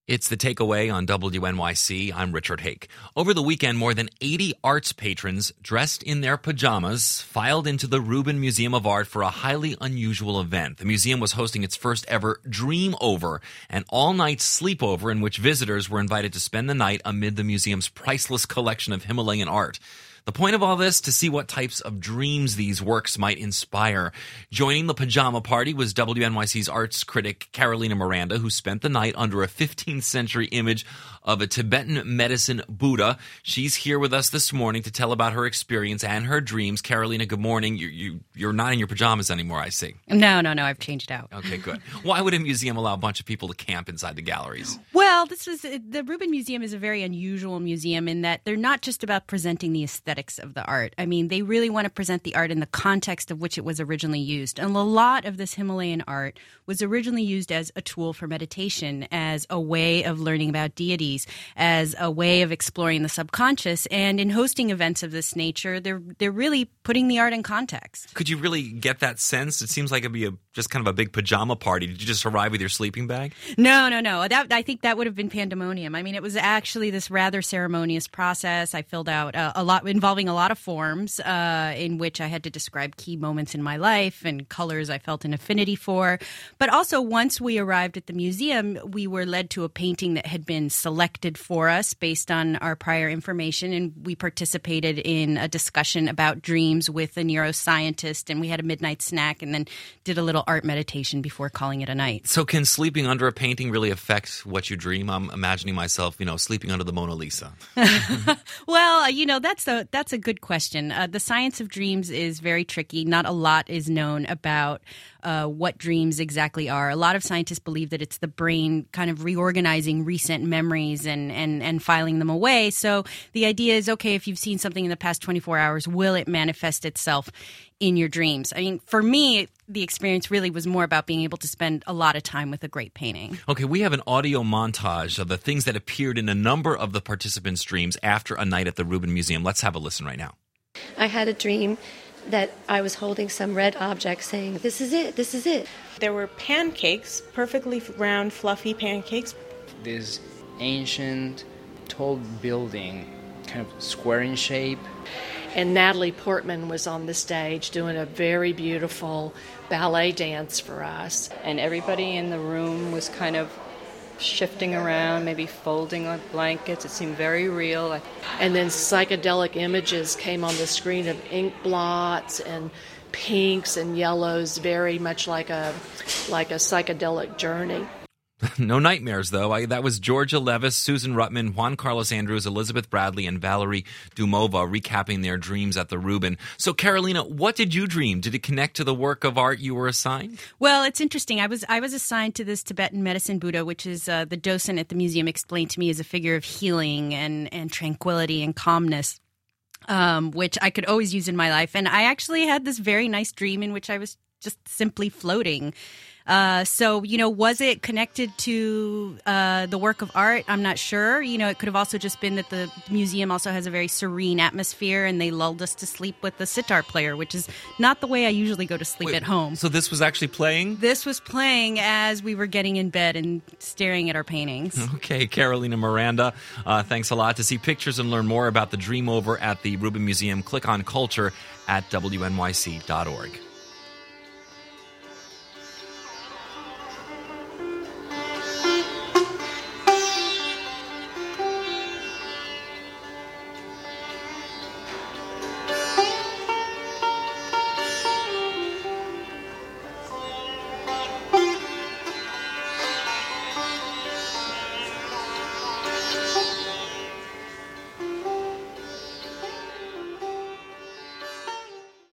It's The Takeaway on WNYC. I'm Richard Hake. Over the weekend, more than 80 arts patrons dressed in their pajamas filed into the Rubin Museum of Art for a highly unusual event. The museum was hosting its first ever Dream Over, an all-night sleepover in which visitors were invited to spend the night amid the museum's priceless collection of Himalayan art. The point of all this, to see what types of dreams these works might inspire. Joining the pajama party was WNYC's arts critic Carolina Miranda, who spent the night under a 15th century image of a Tibetan medicine Buddha. She's here with us this morning to tell about her experience and her dreams. Carolina, good morning. You're not in your pajamas anymore, I see. No, I've changed out. Okay, good. Why would a museum allow a bunch of people to camp inside the galleries? Well, the Rubin Museum is a very unusual museum in that they're not just about presenting the aesthetics of the art. I mean, they really want to present the art in the context of which it was originally used. And a lot of this Himalayan art was originally used as a tool for meditation, as a way of learning about deities, as a way of exploring the subconscious. And in hosting events of this nature, they're really putting the art in context. Could you really get that sense? It seems like it'd be just kind of a big pajama party. Did you just arrive with your sleeping bag? No. I think that would have been pandemonium. I mean, it was actually this rather ceremonious process. I filled out a lot involving a lot of forms in which I had to describe key moments in my life and colors I felt an affinity for. But also, once we arrived at the museum, we were led to a painting that had been selected for us based on our prior information, and we participated in a discussion about dreams with a neuroscientist, and we had a midnight snack and then did a little art meditation before calling it a night. So can sleeping under a painting really affect what you dream? I'm imagining myself, sleeping under the Mona Lisa. Well, that's a good question. The science of dreams is very tricky. Not a lot is known about what dreams exactly are. A lot of scientists believe that it's the brain kind of reorganizing recent memories and filing them away. So the idea is, okay, if you've seen something in the past 24 hours, will it manifest itself in your dreams? I mean, for me, the experience really was more about being able to spend a lot of time with a great painting. Okay, we have an audio montage of the things that appeared in a number of the participants' dreams after a night at the Rubin Museum. Let's have a listen right now. I had a dream that I was holding some red object saying, "This is it, this is it." There were pancakes, perfectly round, fluffy pancakes. This ancient, tall building, kind of square in shape. And Natalie Portman was on the stage doing a very beautiful ballet dance for us. And everybody in the room was kind of shifting around, maybe folding on blankets. It seemed very real. And then psychedelic images came on the screen of ink blots and pinks and yellows, very much like a psychedelic journey. No nightmares, though. That was Georgia Levis, Susan Ruttman, Juan Carlos Andrews, Elizabeth Bradley, and Valerie Dumova recapping their dreams at the Rubin. So, Carolina, what did you dream? Did it connect to the work of art you were assigned? Well, it's interesting. I was assigned to this Tibetan medicine Buddha, which is the docent at the museum explained to me as a figure of healing and tranquility and calmness. Which I could always use in my life. And I actually had this very nice dream in which I was just simply floating. So, was it connected to the work of art? I'm not sure. It could have also just been that the museum also has a very serene atmosphere and they lulled us to sleep with the sitar player, which is not the way I usually go to sleep at home. So this was actually playing? This was playing as we were getting in bed and staring at our paintings. Okay, Carolina Miranda, thanks a lot. To see pictures and learn more about the Dream Over at the Rubin Museum, click on Culture at WNYC.org.